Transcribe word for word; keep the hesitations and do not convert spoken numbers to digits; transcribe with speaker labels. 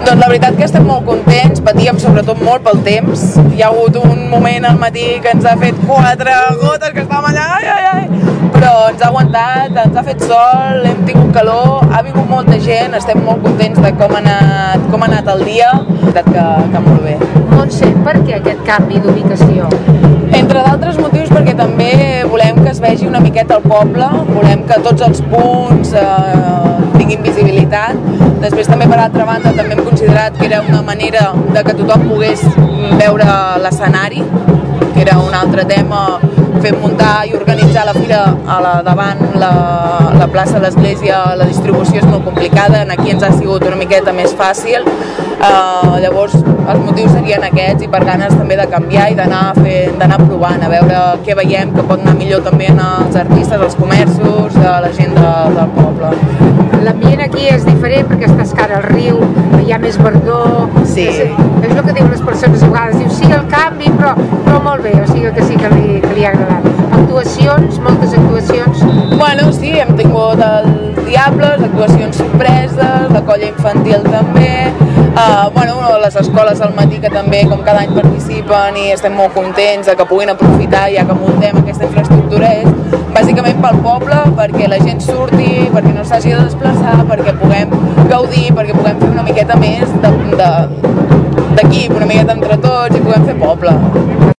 Speaker 1: Doncs la veritat que estem molt contents, patíem sobretot molt pel temps. Hi ha hagut un moment al matí que ens ha fet quatre gotes, que estàvem allà, ai, ai, ai, però ens ha aguantat, ens ha fet sol, hem tingut calor, ha vingut molta gent, estem molt contents de com ha anat, com ha anat el dia, la veritat que, que molt bé.
Speaker 2: Montse, per què aquest canvi d'ubicació?
Speaker 1: Entre d'altres motius perquè també volem que es vegi una miqueta el poble, volem que tots els punts eh, tinguin visibilitat. Després també per altra banda també hem considerat que era una manera de que tothom pogués veure l'escenari, que era un altre tema, fer muntar i organitzar la fira a la, davant la, la plaça de l'Església. La distribució és molt complicada, aquí ens ha sigut una miqueta més fàcil, uh, llavors els motius serien aquests i per ganes també de canviar i d'anar d'anar provant, a veure què veiem que pot anar millor també en els artistes, els comerços, a la gent de, del poble.
Speaker 2: L'ambient aquí és diferent perquè estàs cara al riu, hi ha més verdor,
Speaker 1: sí.
Speaker 2: és, és el que diuen les persones a vegades, diu sí el canvi però, però molt bé, o sigui que sí que li, que li ha agradat. Actuacions, moltes actuacions?
Speaker 1: Bueno, sí, hem tingut els Diables, actuacions sorpreses, la colla infantil també, uh, bueno, les escoles al matí que també com cada any participen i estem molt contents de que puguin aprofitar ja que muntem aquesta infraestructura, és bàsicament pel poble, perquè la gent surti, perquè no s'hagi de desplaçar, perquè puguem gaudir, perquè puguem fer una miqueta més d'aquí, una miqueta entre tots i puguem fer poble.